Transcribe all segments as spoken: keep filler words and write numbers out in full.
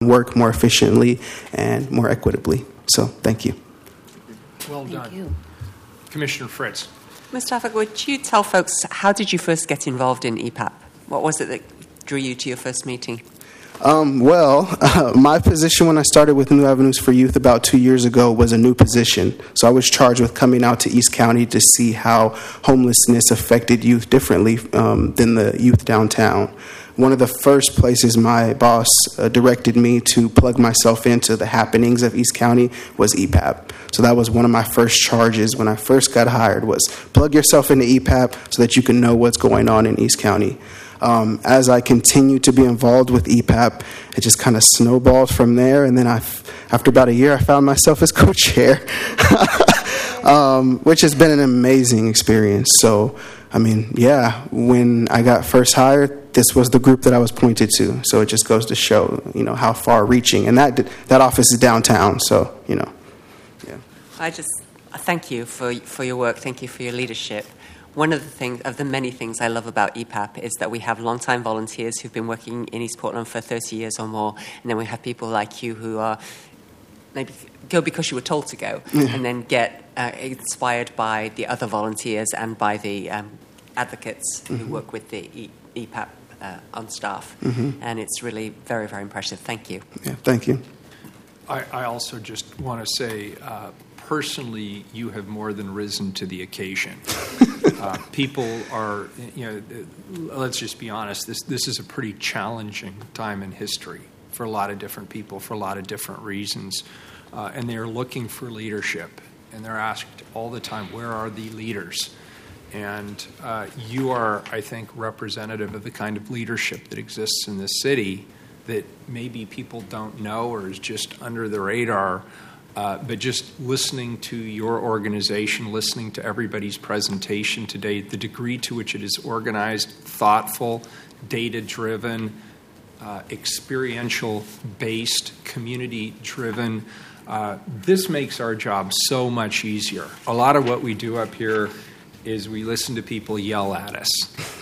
work more efficiently and more equitably. So thank you. Well Thank done. you. Commissioner Fritz. Mustafa, would you tell folks, how did you first get involved in E PAP? What was it that drew you to your first meeting? Um, well, uh, my position when I started with New Avenues for Youth about two years ago was a new position. So I was charged with coming out to East County to see how homelessness affected youth differently um, than the youth downtown. One of the first places my boss uh, directed me to plug myself into the happenings of East County was E PAP. So that was one of my first charges when I first got hired, was plug yourself into E PAP so that you can know what's going on in East County. Um, as I continued to be involved with E PAP, it just kind of snowballed from there. And then I, after about a year, I found myself as co-chair, um, which has been an amazing experience. So, I mean, yeah, when I got first hired, this was the group that I was pointed to. So it just goes to show, you know, how far-reaching. And that that office is downtown, so, you know, yeah. I just thank you for for your work. Thank you for your leadership. One of the things, of the many things I love about E PAP is that we have long-time volunteers who've been working in East Portland for thirty years or more, and then we have people like you who are maybe go because you were told to go, Yeah. and then get uh, inspired by the other volunteers and by the um, advocates who Mm-hmm. work with the E- EPAP uh, on staff. Mm-hmm. And it's really very, very impressive. Thank you. Yeah, thank you. I, I also just want to say, uh, personally, you have more than risen to the occasion. uh, people are, you know, let's just be honest, this, this is a pretty challenging time in history for a lot of different people, for a lot of different reasons. Uh, and they are looking for leadership. And they're asked all the time, where are the leaders? And uh, you are, I think, representative of the kind of leadership that exists in this city that maybe people don't know or is just under the radar. Uh, but just listening to your organization, listening to everybody's presentation today, the degree to which it is organized, thoughtful, data-driven, uh, experiential-based, community-driven, uh, this makes our job so much easier. A lot of what we do up here is we listen to people yell at us.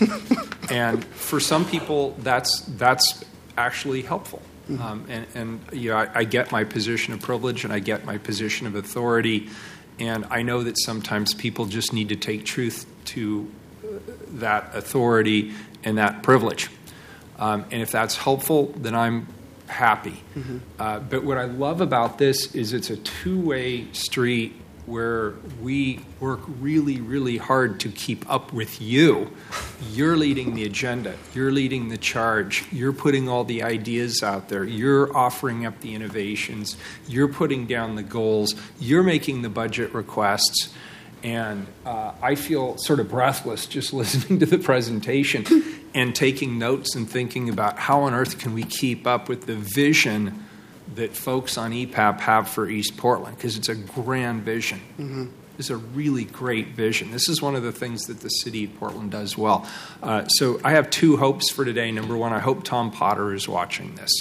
And for some people, that's that's actually helpful. Um, and, and you know, I, I get my position of privilege and I get my position of authority. And I know that sometimes people just need to take truth to that authority and that privilege. Um, and if that's helpful, then I'm happy. Mm-hmm. Uh, but what I love about this is it's a two-way street where we work really, really hard to keep up with you. You're leading the agenda. You're leading the charge. You're putting all the ideas out there. You're offering up the innovations. You're putting down the goals. You're making the budget requests. And uh, I feel sort of breathless just listening to the presentation and taking notes and thinking about how on earth can we keep up with the vision that folks on E PAP have for East Portland, because it's a grand vision. Mm-hmm. It's a really great vision. This is one of the things that the city of Portland does well. Uh, so I have two hopes for today. Number one, I hope Tom Potter is watching this.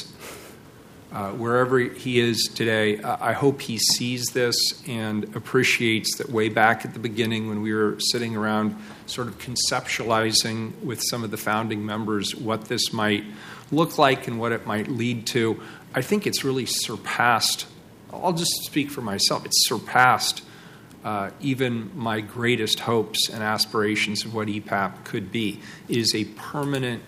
Uh, wherever he is today, uh, I hope he sees this and appreciates that way back at the beginning when we were sitting around sort of conceptualizing with some of the founding members what this might look like and what it might lead to. I think it's really surpassed, I'll just speak for myself, it's surpassed uh, even my greatest hopes and aspirations of what E PAP could be. It is a permanent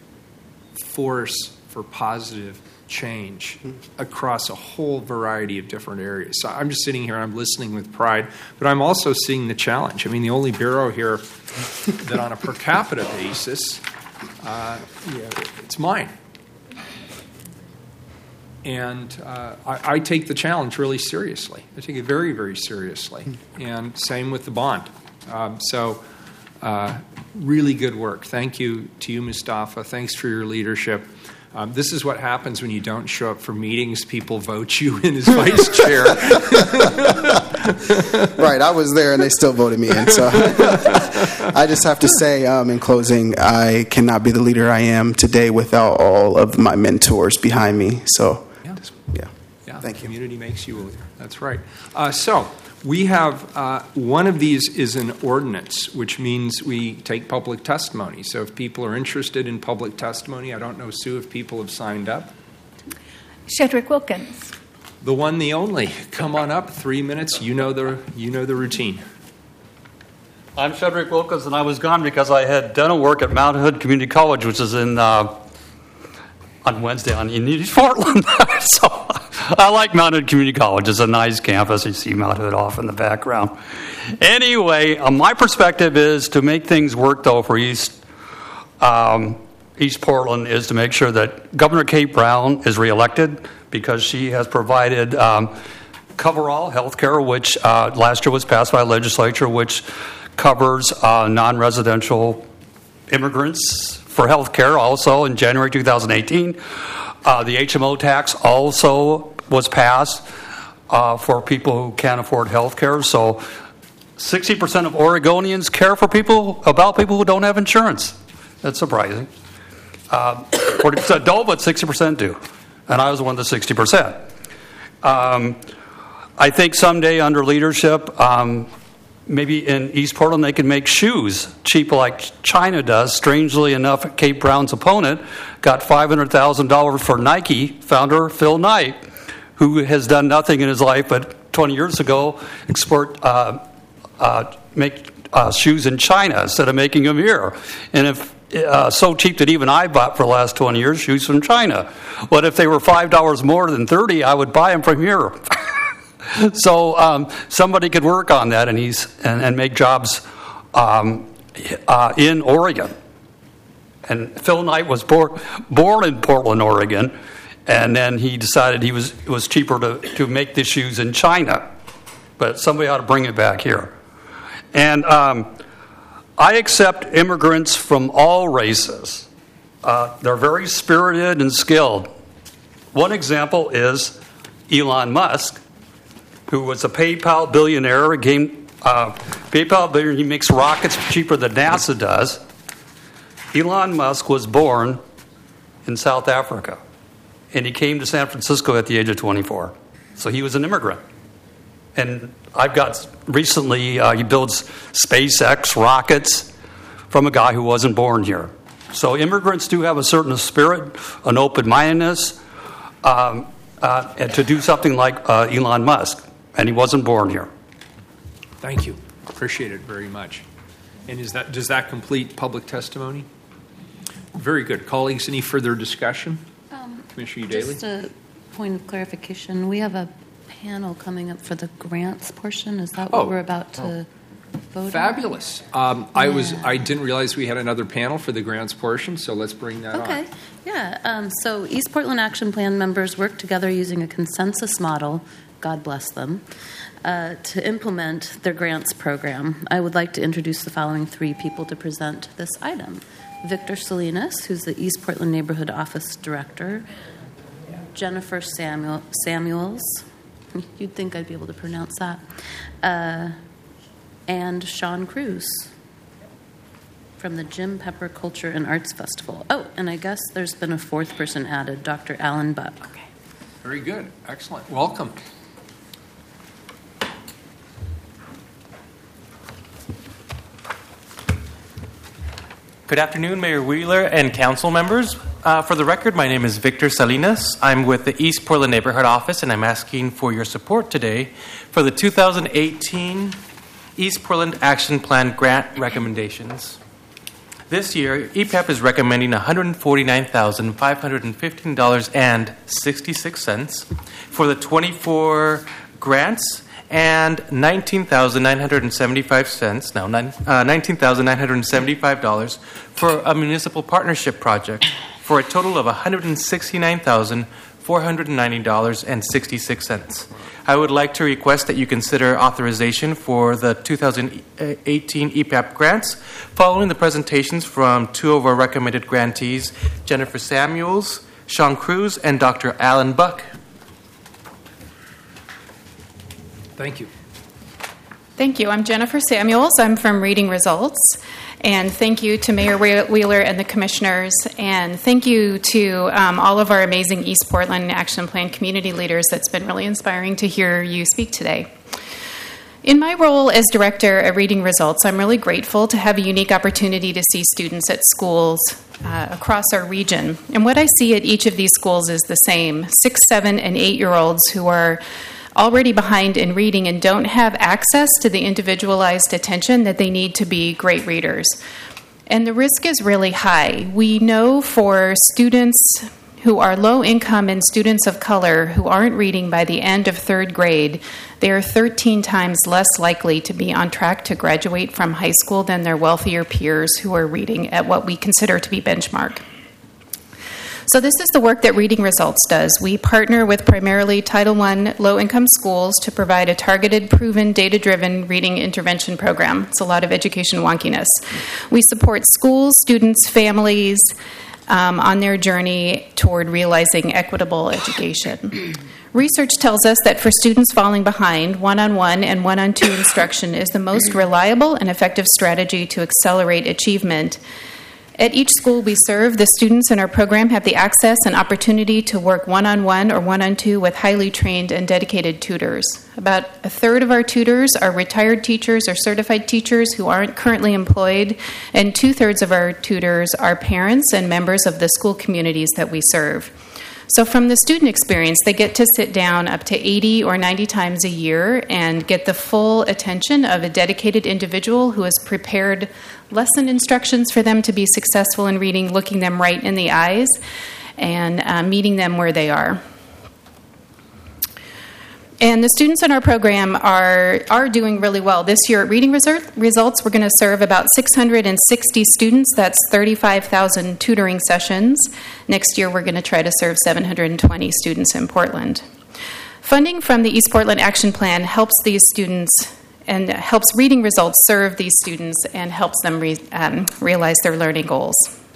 force for positive change across a whole variety of different areas. So I'm just sitting here and I'm listening with pride, but I'm also seeing the challenge. I mean, the only bureau here that on a per capita basis, uh, yeah, it's mine. And uh, I, I take the challenge really seriously. I take it very, very seriously. And same with the bond. Um, so uh, really good work. Thank you to you, Mustafa. Thanks for your leadership. Um, this is what happens when you don't show up for meetings. People vote you in as vice chair. Right, I was there and they still voted me in. So I just have to say, um, in closing, I cannot be the leader I am today without all of my mentors behind me. So, yeah, just, yeah. yeah. Thank the you. Community makes you a leader. That's right. Uh, so we have uh, one of these is an ordinance, which means we take public testimony. So if people are interested in public testimony, I don't know, Sue, if people have signed up. Shedrick Wilkins. The one, the only. Come on up, three minutes. You know the you know the routine. I'm Shedrick Wilkins, and I was gone because I had dental work at Mount Hood Community College, which is in uh, on Wednesday on in East Portland. So I like Mount Hood Community College. It's a nice campus. You see Mount Hood off in the background. Anyway, uh, my perspective is to make things work, though, for East um, East Portland is to make sure that Governor Kate Brown is reelected because she has provided um, coverall health care, which uh, last year was passed by legislature, which covers uh, non-residential immigrants for health care. Also, in January twenty eighteen, uh, the H M O tax also was passed uh, for people who can't afford health care. So sixty percent of Oregonians care for people about people who don't have insurance. That's surprising. Uh, forty percent don't, but sixty percent do. And I was one of the sixty percent. Um, I think someday under leadership, um, maybe in East Portland they can make shoes cheap like China does. Strangely enough, Kate Brown's opponent got five hundred thousand dollars for Nike founder Phil Knight, who has done nothing in his life but twenty years ago export uh, uh, make uh, shoes in China instead of making them here. And if uh, so cheap that even I bought for the last twenty years shoes from China. But if they were five dollars more than thirty, I would buy them from here. So um, somebody could work on that and he's and, and make jobs um, uh, in Oregon. And Phil Knight was born born in Portland, Oregon, and then he decided he was it was cheaper to, to make the shoes in China. But somebody ought to bring it back here. And um, I accept immigrants from all races. Uh, they're very spirited and skilled. One example is Elon Musk, who was a PayPal billionaire. Again, uh, PayPal billionaire, he makes rockets cheaper than NASA does. Elon Musk was born in South Africa, and he came to San Francisco at the age of twenty-four. So he was an immigrant. And I've got recently, uh, he builds SpaceX rockets from a guy who wasn't born here. So immigrants do have a certain spirit, an open-mindedness, um, uh, and to do something like uh, Elon Musk. And he wasn't born here. Thank you. Appreciate it very much. And is that does that complete public testimony? Very good. Colleagues, any further discussion? Um, Commissioner Daly? Just a point of clarification. We have a panel coming up for the grants portion. Is that what Oh. we're about to Oh. vote on? Fabulous. Um, I was Yeah. I didn't realize we had another panel for the grants portion, so let's bring that Okay. on. Yeah. Um, so East Portland Action Plan members work together using a consensus model, God bless them, uh, to implement their grants program. I would like to introduce the following three people to present this item. Victor Salinas, who's the East Portland Neighborhood Office Director. Jennifer Samuel, Samuels. You'd think I'd be able to pronounce that. Uh, and Sean Cruz from the Jim Pepper Culture and Arts Festival. Oh, and I guess there's been a fourth person added, Doctor Alan Buck. Okay. Very good. Excellent. Welcome. Good afternoon, Mayor Wheeler and council members. Uh, for the record, my name is Victor Salinas. I'm with the East Portland Neighborhood Office, and I'm asking for your support today for the two thousand eighteen East Portland Action Plan grant recommendations. This year, E P A P is recommending one hundred forty-nine thousand five hundred fifteen dollars and sixty-six cents for the twenty-four grants and nineteen thousand nine hundred seventy-five cents, no, uh, nineteen thousand nine hundred seventy-five dollars for a municipal partnership project for a total of one hundred sixty-nine thousand four hundred ninety dollars and sixty-six cents. I would like to request that you consider authorization for the two thousand eighteen E P A P grants following the presentations from two of our recommended grantees, Jennifer Samuels, Sean Cruz, and Doctor Alan Buck. Thank you. Thank you. I'm Jennifer Samuels. I'm from Reading Results. And thank you to Mayor Wheeler and the commissioners. And thank you to um, all of our amazing East Portland Action Plan community leaders. It's been really inspiring to hear you speak today. In my role as director at Reading Results, I'm really grateful to have a unique opportunity to see students at schools uh, across our region. And what I see at each of these schools is the same: six, seven, and eight-year-olds who are already behind in reading and don't have access to the individualized attention that they need to be great readers. And the risk is really high. We know for students who are low income and students of color who aren't reading by the end of third grade, they are thirteen times less likely to be on track to graduate from high school than their wealthier peers who are reading at what we consider to be benchmark. So this is the work that Reading Results does. We partner with primarily Title one low-income schools to provide a targeted, proven, data-driven reading intervention program. It's a lot of education wonkiness. We support schools, students, families, Um, on their journey toward realizing equitable education. Research tells us that for students falling behind, one-on-one and one-on-two instruction is the most reliable and effective strategy to accelerate achievement. At each school we serve, the students in our program have the access and opportunity to work one-on-one or one-on-two with highly trained and dedicated tutors. About a third of our tutors are retired teachers or certified teachers who aren't currently employed, and two-thirds of our tutors are parents and members of the school communities that we serve. So from the student experience, they get to sit down up to eighty or ninety times a year and get the full attention of a dedicated individual who has prepared lesson instructions for them to be successful in reading, looking them right in the eyes, and uh, meeting them where they are. And the students in our program are are doing really well. This year at Reading Results, we're going to serve about six hundred sixty students. That's thirty-five thousand tutoring sessions. Next year, we're going to try to serve seven hundred twenty students in Portland. Funding from the East Portland Action Plan helps these students and helps Reading Results serve these students and helps them re, um, realize their learning goals.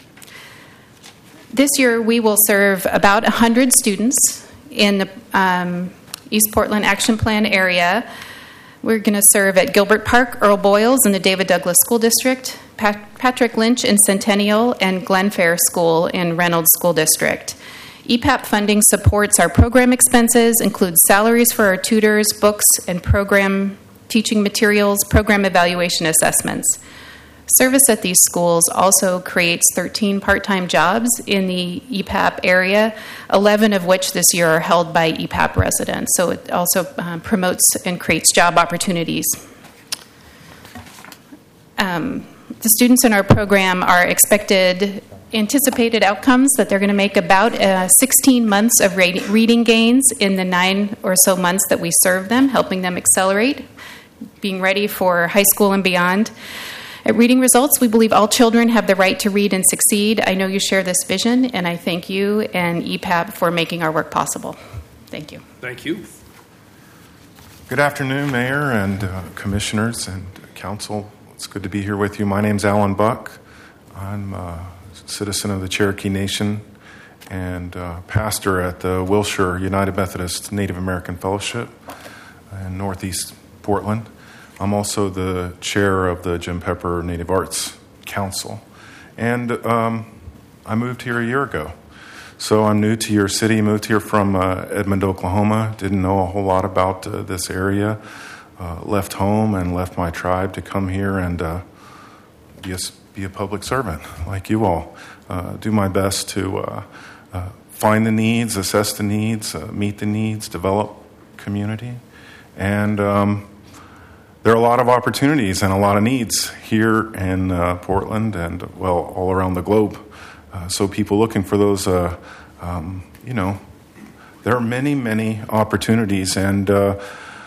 This year, we will serve about one hundred students in the um, East Portland Action Plan area. We're going to serve at Gilbert Park, Earl Boyles in the David Douglas School District, Pat- Patrick Lynch in Centennial, and Glenfair School in Reynolds School District. E P A P funding supports our program expenses, includes salaries for our tutors, books, and program teaching materials, program evaluation assessments. Service at these schools also creates thirteen part-time jobs in the E P A P area, eleven of which this year are held by E P A P residents. So it also uh, promotes and creates job opportunities. Um, the students in our program are expected anticipated outcomes that they're going to make about uh, sixteen months of reading gains in the nine or so months that we serve them, helping them accelerate, being ready for high school and beyond. At Reading Results, we believe all children have the right to read and succeed. I know you share this vision, and I thank you and E P A P for making our work possible. Thank you. Thank you. Good afternoon, Mayor and uh, Commissioners and Council. It's good to be here with you. My name's Alan Buck. I'm a citizen of the Cherokee Nation and uh, pastor at the Wilshire United Methodist Native American Fellowship in Northeast Portland. I'm also the chair of the Jim Pepper Native Arts Council. And um, I moved here a year ago. So I'm new to your city, moved here from uh, Edmond, Oklahoma. Didn't know a whole lot about uh, this area. Uh, left home and left my tribe to come here and uh, be, a, be a public servant like you all. Uh, do my best to uh, uh, find the needs, assess the needs, uh, meet the needs, develop community. And um, there are a lot of opportunities and a lot of needs here in uh, Portland and, well, all around the globe. Uh, so people looking for those, uh, um, you know, there are many, many opportunities. And uh,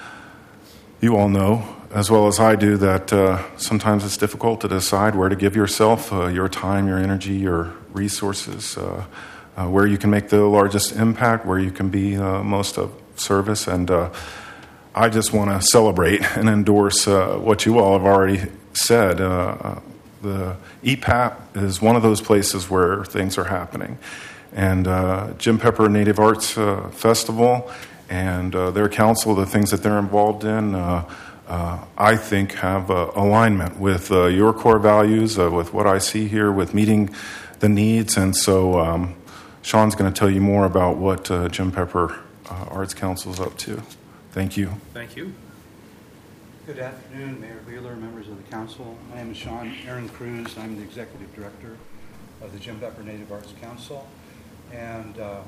you all know, as well as I do, that uh, sometimes it's difficult to decide where to give yourself, uh, your time, your energy, your resources, uh, uh, where you can make the largest impact, where you can be uh, most of service. And uh, I just want to celebrate and endorse uh, what you all have already said. Uh, the E P A P is one of those places where things are happening. And uh, Jim Pepper Native Arts uh, Festival and uh, their council, the things that they're involved in, uh, uh, I think have uh, alignment with uh, your core values, uh, with what I see here, with meeting the needs. And so um, Sean's going to tell you more about what uh, Jim Pepper uh, Arts Council is up to. Thank you. Thank you. Good afternoon, Mayor Wheeler, members of the council. My name is Sean Aaron Cruz. I'm the executive director of the Jim Pepper Native Arts Council. And uh,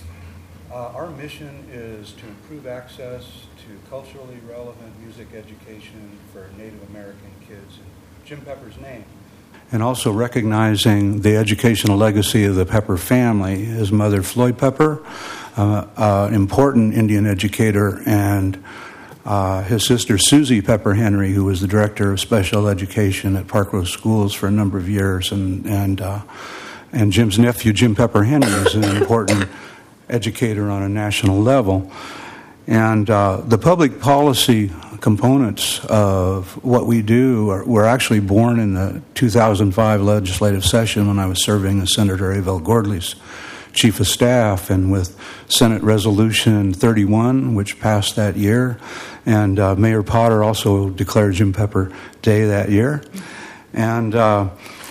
uh, our mission is to improve access to culturally relevant music education for Native American kids in Jim Pepper's name. And also recognizing the educational legacy of the Pepper family. His mother, Floyd Pepper, uh, uh, an important Indian educator, and uh, his sister, Susie Pepper Henry, who was the director of special education at Parkrose Schools for a number of years, and and uh, and Jim's nephew, Jim Pepper Henry, is an important educator on a national level. And uh, the public policy components of what we do are, were actually born in the two thousand five legislative session when I was serving as Senator Abel Gordley's chief of staff, and with Senate Resolution thirty-one, which passed that year. And uh, Mayor Potter also declared Jim Pepper Day that year. And uh,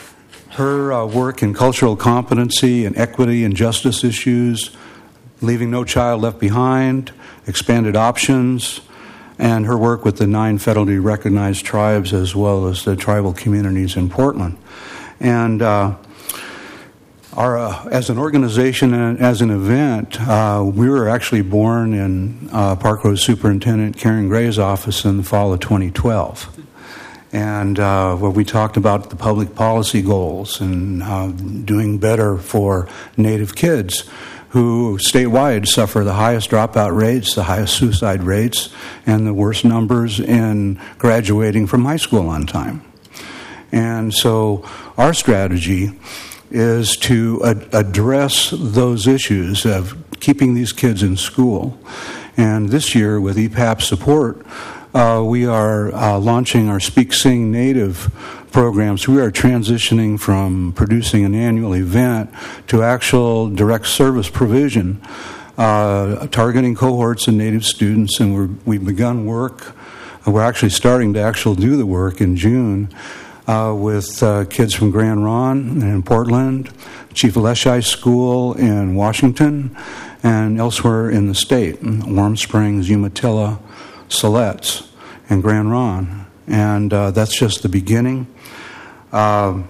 her uh, work in cultural competency and equity and justice issues, leaving no child left behind, expanded options, and her work with the nine federally recognized tribes as well as the tribal communities in Portland. And uh, our, uh, as an organization and as an event, uh, we were actually born in uh, Parkrose Superintendent Karen Gray's office in the fall of twenty twelve. And uh, where we talked about the public policy goals and uh, doing better for Native kids who statewide suffer the highest dropout rates, the highest suicide rates, and the worst numbers in graduating from high school on time. And so our strategy is to ad- address those issues of keeping these kids in school. And this year, with E P A P support, uh, we are uh, launching our Speak Sing Native programs. We are transitioning from producing an annual event to actual direct service provision, uh, targeting cohorts of Native students, and we're, we've begun work. We're actually starting to actually do the work in June uh, with uh, kids from Grand Ronde in Portland, Chief Leschi School in Washington, and elsewhere in the state, Warm Springs, Umatilla, Siletz, and Grand Ronde. And uh, that's just the beginning. Uh,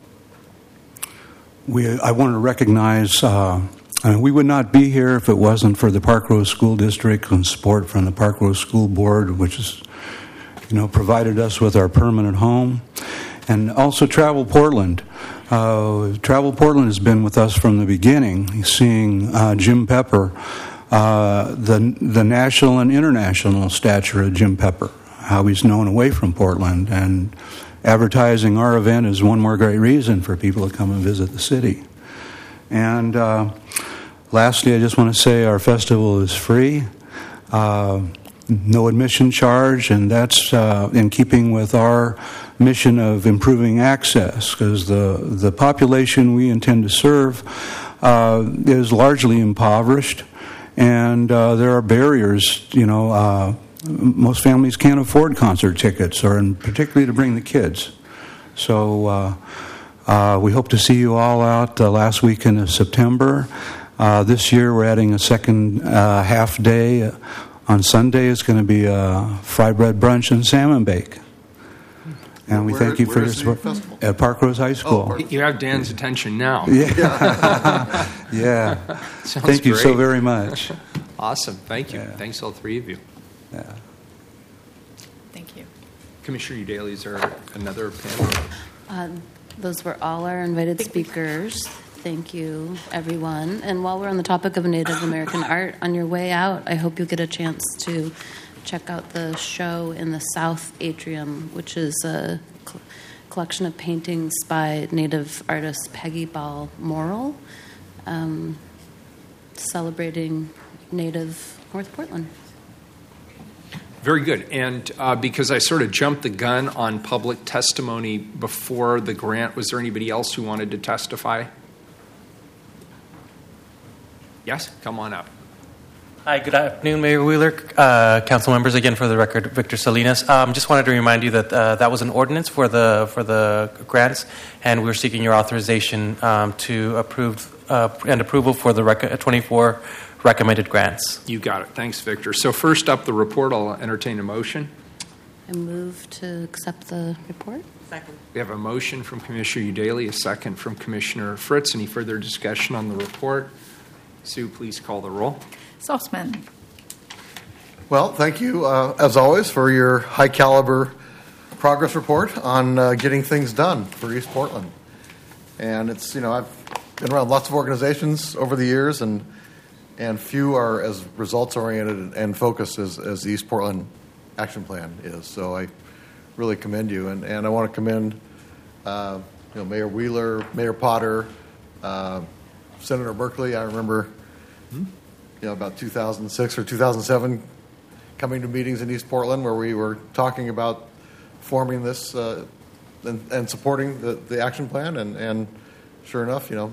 we, I want to recognize, uh, I mean, we would not be here if it wasn't for the Parkrose School District and support from the Parkrose School Board, which has, you know, provided us with our permanent home. And also Travel Portland. Uh, Travel Portland has been with us from the beginning, seeing uh, Jim Pepper, uh, the the national and international stature of Jim Pepper, how he's known away from Portland, and advertising our event is one more great reason for people to come and visit the city. And uh, lastly, I just want to say our festival is free, uh, no admission charge, and that's uh, in keeping with our mission of improving access, because the, the population we intend to serve uh, is largely impoverished, and uh, there are barriers, you know, uh, most families can't afford concert tickets, or and particularly to bring the kids. So uh, uh, we hope to see you all out the last weekend of September. Uh, this year we're adding a second uh, half day. On Sunday it's going to be a fry bread brunch and salmon bake. And we where, thank you for your support at Parkrose High School. Oh, you have Dan's attention now. Yeah. Yeah. Thank you great. so very much. Awesome. Thank you. Yeah. Thanks, all three of you. Yeah. Thank you. Commissioner Udaly, is there another panel? Uh, those were all our invited speakers. Thank you, everyone. And while we're on the topic of Native American art, on your way out, I hope you'll get a chance to check out the show in the South Atrium, which is a cl- collection of paintings by Native artist Peggy Ball Morrill, um, celebrating Native North Portland. Very good. And uh, because I sort of jumped the gun on public testimony before the grant, was there anybody else who wanted to testify? Yes, come on up. Hi, good afternoon, Mayor Wheeler, uh, council members. Again, for the record, Victor Salinas. Um, just wanted to remind you that uh, that was an ordinance for the for the grants, and we're seeking your authorization um, to approve uh, and approval for the rec- twenty-four recommended grants. You got it. Thanks, Victor. So first up, the report. I'll entertain a motion. I move to accept the report. Second. We have a motion from Commissioner Udaley, a second from Commissioner Fritz. Any further discussion on the report? Sue, please call the roll. Saltzman. Well, thank you, uh, as always, for your high-caliber progress report on uh, getting things done for East Portland. And it's, you know, I've been around lots of organizations over the years, and and few are as results-oriented and focused as, as the East Portland Action Plan is. So I really commend you, and, and I want to commend, uh, you know, Mayor Wheeler, Mayor Potter, uh, Senator Berkeley. I remember, you know, about two thousand six or two thousand seven, coming to meetings in East Portland where we were talking about forming this uh, and, and supporting the, the action plan, and, and sure enough, you know,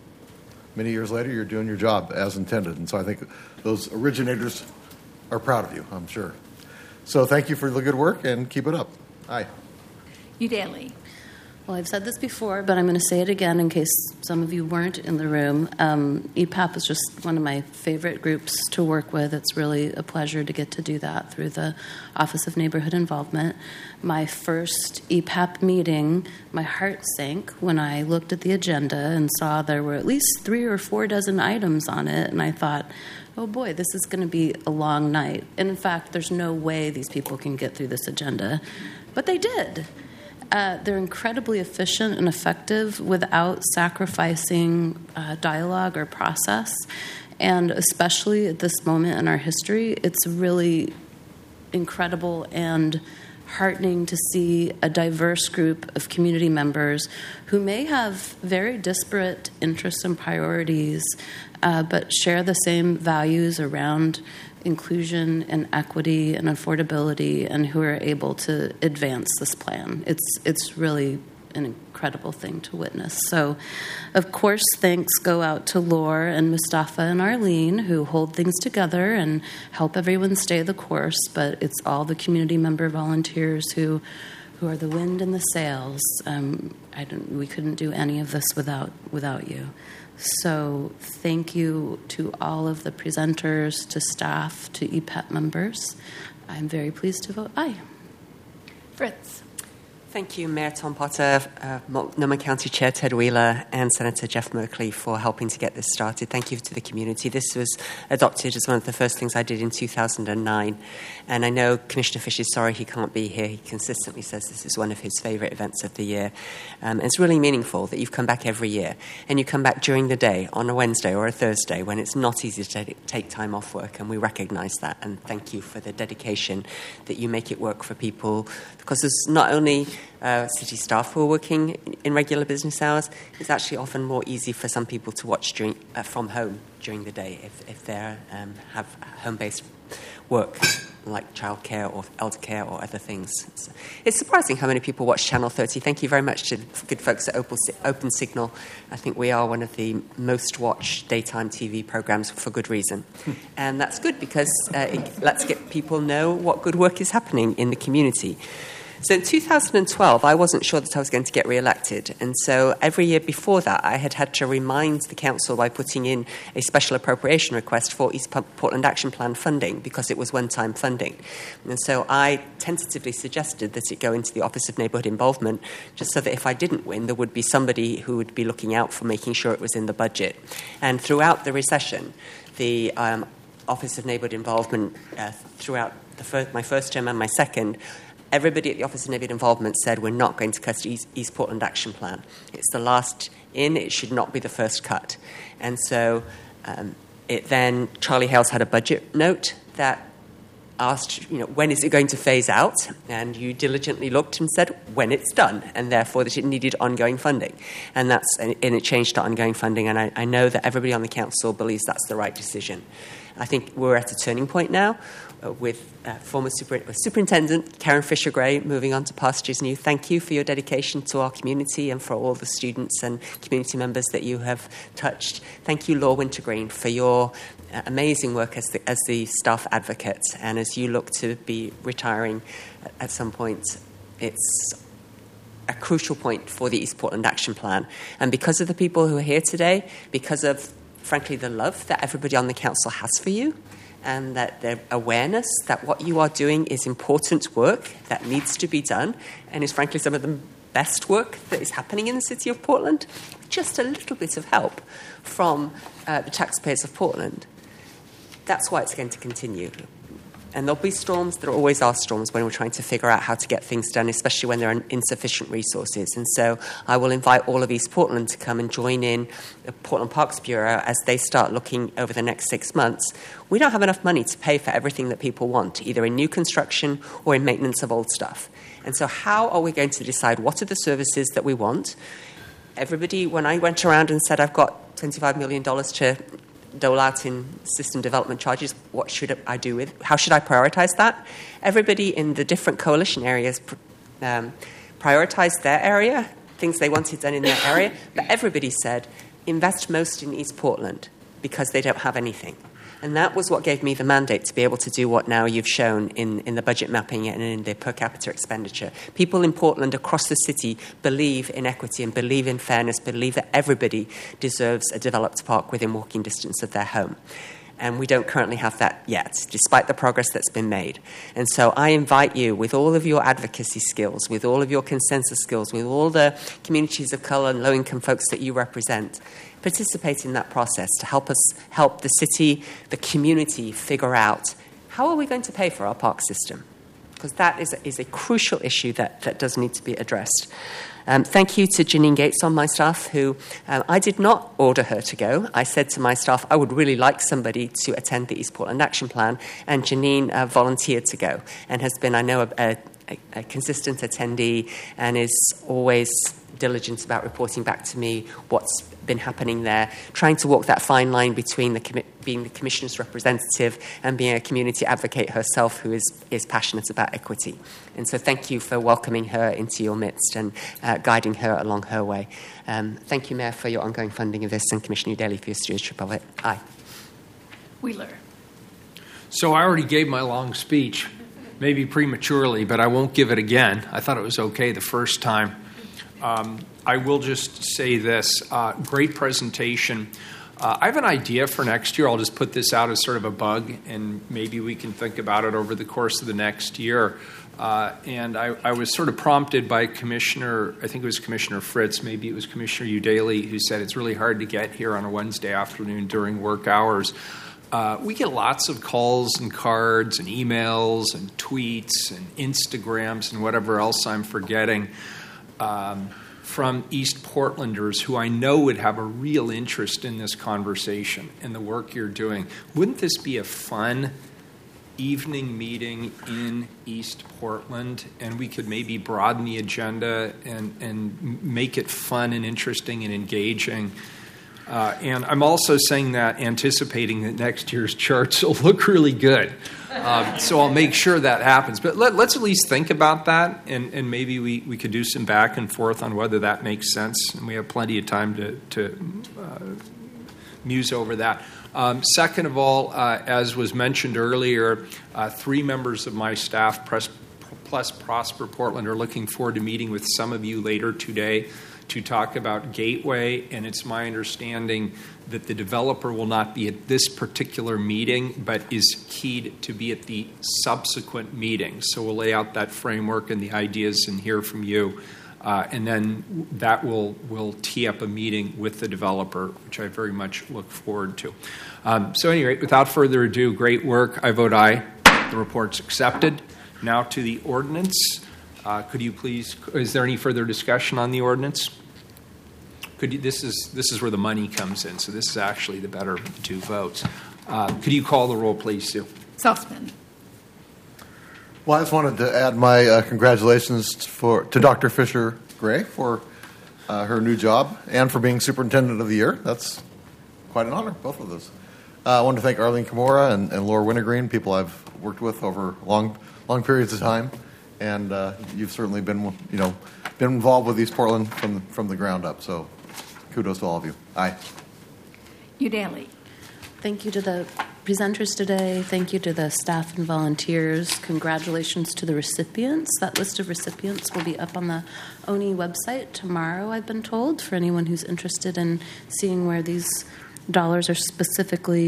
many years later, you're doing your job as intended. And so I think those originators are proud of you, I'm sure. So thank you for the good work, and keep it up. Aye. Udaley. Well, I've said this before, but I'm going to say it again in case some of you weren't in the room. Um, E P A P is just one of my favorite groups to work with. It's really a pleasure to get to do that through the Office of Neighborhood Involvement. My first E P A P meeting, my heart sank when I looked at the agenda and saw there were at least three or four dozen items on it, and I thought, oh boy, this is going to be a long night. And in fact, there's no way these people can get through this agenda. But they did. Uh, they're incredibly efficient and effective without sacrificing uh, dialogue or process. And especially at this moment in our history, it's really incredible and heartening to see a diverse group of community members who may have very disparate interests and priorities, uh, but share the same values around inclusion and equity and affordability, and who are able to advance this plan. It's it's really an incredible thing to witness. So, of course, thanks go out to Laura and Mustafa and Arlene, who hold things together and help everyone stay the course, but it's all the community member volunteers who who are the wind and the sails. Um, I don't, we couldn't do any of this without without you. So thank you to all of the presenters, to staff, to E P A P members. I'm very pleased to vote aye. Fritz. Thank you, Mayor Tom Potter, uh, Multnomah County Chair Ted Wheeler, and Senator Jeff Merkley for helping to get this started. Thank you to the community. This was adopted as one of the first things I did in two thousand nine. And I know Commissioner Fish is sorry he can't be here. He consistently says this is one of his favourite events of the year. Um, and it's really meaningful that you've come back every year. And you come back during the day, on a Wednesday or a Thursday, when it's not easy to take time off work. And we recognise that. And thank you for the dedication that you make it work for people. Because there's not only Uh, city staff who are working in regular business hours, it's actually often more easy for some people to watch during, uh, from home during the day if, if they um, have home-based work like childcare or elder care or other things. It's, it's surprising how many people watch Channel thirty. Thank you very much to the good folks at Open, Open Signal. I think we are one of the most watched daytime T V programs for good reason. And that's good because uh, it lets get people know what good work is happening in the community. So in two thousand twelve, I wasn't sure that I was going to get re-elected. And so every year before that, I had had to remind the council by putting in a special appropriation request for East Portland Action Plan funding because it was one-time funding. And so I tentatively suggested that it go into the Office of Neighbourhood Involvement just so that if I didn't win, there would be somebody who would be looking out for making sure it was in the budget. And throughout the recession, the um, Office of Neighbourhood Involvement, uh, throughout the first, my first term and my second, everybody at the Office of Neighbourhood Involvement said we're not going to cut East, East Portland Action Plan. It's the last in. It should not be the first cut. And so um, it then, Charlie Hales had a budget note that asked, you know, when is it going to phase out? And you diligently looked and said when it's done, and therefore that it needed ongoing funding. And that's and it changed to ongoing funding. And I, I know that everybody on the council believes that's the right decision. I think we're at a turning point now uh, with uh, former super, Superintendent Karen Fisher-Gray moving on to pastures new. Thank you for your dedication to our community and for all the students and community members that you have touched. Thank you, Laura Wintergreen, for your uh, amazing work as the, as the staff advocate. And as you look to be retiring at, at some point, it's a crucial point for the East Portland Action Plan. And because of the people who are here today, because of frankly, the love that everybody on the council has for you, and that their awareness that what you are doing is important work that needs to be done, and is frankly some of the best work that is happening in the city of Portland, just a little bit of help from uh, the taxpayers of Portland. That's why it's going to continue. And there'll be storms. There always are storms when we're trying to figure out how to get things done, especially when there are insufficient resources. And so I will invite all of East Portland to come and join in the Portland Parks Bureau as they start looking over the next six months. We don't have enough money to pay for everything that people want, either in new construction or in maintenance of old stuff. And so how are we going to decide what are the services that we want? Everybody, when I went around and said I've got twenty-five million dollars to dole out in system development charges, what should I do with? How should I prioritize that? Everybody in the different coalition areas um, prioritized their area, things they wanted done in their area, but everybody said invest most in East Portland because they don't have anything. And that was what gave me the mandate to be able to do what now you've shown in, in the budget mapping and in the per capita expenditure. People in Portland across the city believe in equity and believe in fairness, believe that everybody deserves a developed park within walking distance of their home. And we don't currently have that yet, despite the progress that's been made. And so I invite you, with all of your advocacy skills, with all of your consensus skills, with all the communities of colour and low-income folks that you represent, participate in that process to help us help the city, the community figure out how are we going to pay for our park system, because that is a, is a crucial issue that, that does need to be addressed. Um, thank you to Janine Gates on my staff, who um, I did not order her to go. I said to my staff, I would really like somebody to attend the East Portland Action Plan, and Janine uh, volunteered to go and has been, I know, a, a, a consistent attendee and is always diligent about reporting back to me what's been happening there, trying to walk that fine line between the commi- being the Commissioner's representative and being a community advocate herself who is, is passionate about equity. And so thank you for welcoming her into your midst and uh, guiding her along her way. Um, thank you, Mayor, for your ongoing funding of this, and Commissioner Udaley for your stewardship of it. Aye. Wheeler. So I already gave my long speech, maybe prematurely, but I won't give it again. I thought it was okay the first time. Um, I will just say this, uh, great presentation. Uh, I have an idea for next year. I'll just put this out as sort of a bug, and maybe we can think about it over the course of the next year. Uh, and I, I was sort of prompted by Commissioner, I think it was Commissioner Fritz, maybe it was Commissioner Udaley, who said it's really hard to get here on a Wednesday afternoon during work hours. Uh, we get lots of calls and cards and emails and tweets and Instagrams and whatever else I'm forgetting. Um, from East Portlanders who I know would have a real interest in this conversation and the work you're doing. Wouldn't this be a fun evening meeting in East Portland? And we could maybe broaden the agenda and, and make it fun and interesting and engaging. Uh, and I'm also saying that anticipating that next year's charts will look really good. Um, so I'll make sure that happens. But let, let's at least think about that, and, and maybe we, we could do some back and forth on whether that makes sense. And we have plenty of time to, to uh, muse over that. Um, second of all, uh, as was mentioned earlier, uh, three members of my staff, plus, plus Prosper Portland, are looking forward to meeting with some of you later today to talk about Gateway, and it's my understanding that the developer will not be at this particular meeting, but is keyed to be at the subsequent meeting. So we'll lay out that framework and the ideas and hear from you. Uh, and then that will, will tee up a meeting with the developer, which I very much look forward to. Um, so anyway, without further ado, great work. I vote aye. The report's accepted. Now to the ordinance. Uh, could you please, is there any further discussion on the ordinance? Could you, this is this is where the money comes in, so this is actually the better two votes. Uh, could you call the roll, please, Sue? Saltzman. Well, I just wanted to add my uh, congratulations for to Doctor Fisher Gray for uh, her new job and for being Superintendent of the Year. That's quite an honor, both of those. Uh, I want to thank Arlene Kimura and, and Laura Wintergreen, people I've worked with over long long periods of time. And uh, you've certainly been, you know, been involved with East Portland from from the ground up. So, kudos to all of you. Aye. Udaley. Thank you to the presenters today. Thank you to the staff and volunteers. Congratulations to the recipients. That list of recipients will be up on the O N I website tomorrow, I've been told, for anyone who's interested in seeing where these dollars are specifically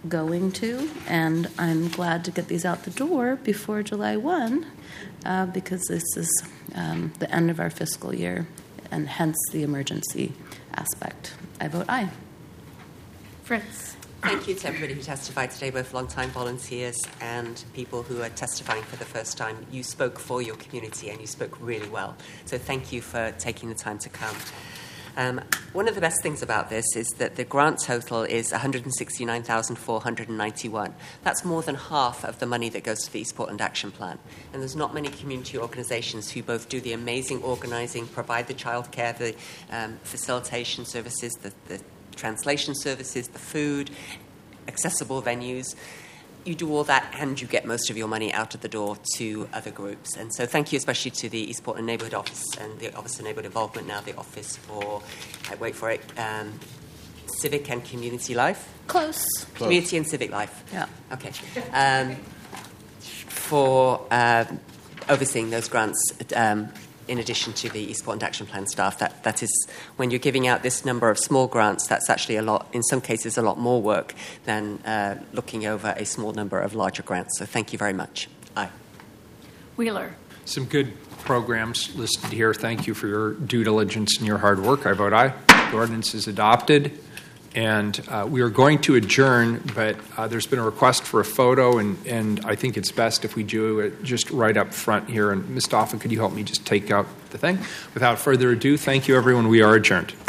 going to, and I'm glad to get these out the door before July first uh, because this is um, the end of our fiscal year, and hence the emergency aspect. I vote aye. Fritz. Thank you to everybody who testified today, both long-time volunteers and people who are testifying for the first time. You spoke for your community and you spoke really well. So thank you for taking the time to come. Um, one of the best things about this is that the grant total is one hundred sixty-nine thousand four hundred ninety-one. That's more than half of the money that goes to the East Portland Action Plan. And there's not many community organizations who both do the amazing organizing, provide the childcare, the um, facilitation services, the, the translation services, the food, accessible venues. You do all that and you get most of your money out of the door to other groups. And so thank you especially to the East Portland Neighbourhood Office and the Office of Neighbourhood Involvement, now the Office for, I wait for it, um, Civic and Community Life? Close. Community and Civic Life. Yeah. Okay. Um, for um, overseeing those grants um, in addition to the East Portland Action Plan staff. That, that is, when you're giving out this number of small grants, that's actually a lot, in some cases, a lot more work than uh, looking over a small number of larger grants. So thank you very much. Aye. Wheeler. Some good programs listed here. Thank you for your due diligence and your hard work. I vote aye. The ordinance is adopted. And uh, we are going to adjourn, but uh, there's been a request for a photo, and, and I think it's best if we do it just right up front here. And Miz Stoffen, could you help me just take out the thing? Without further ado, thank you, everyone. We are adjourned.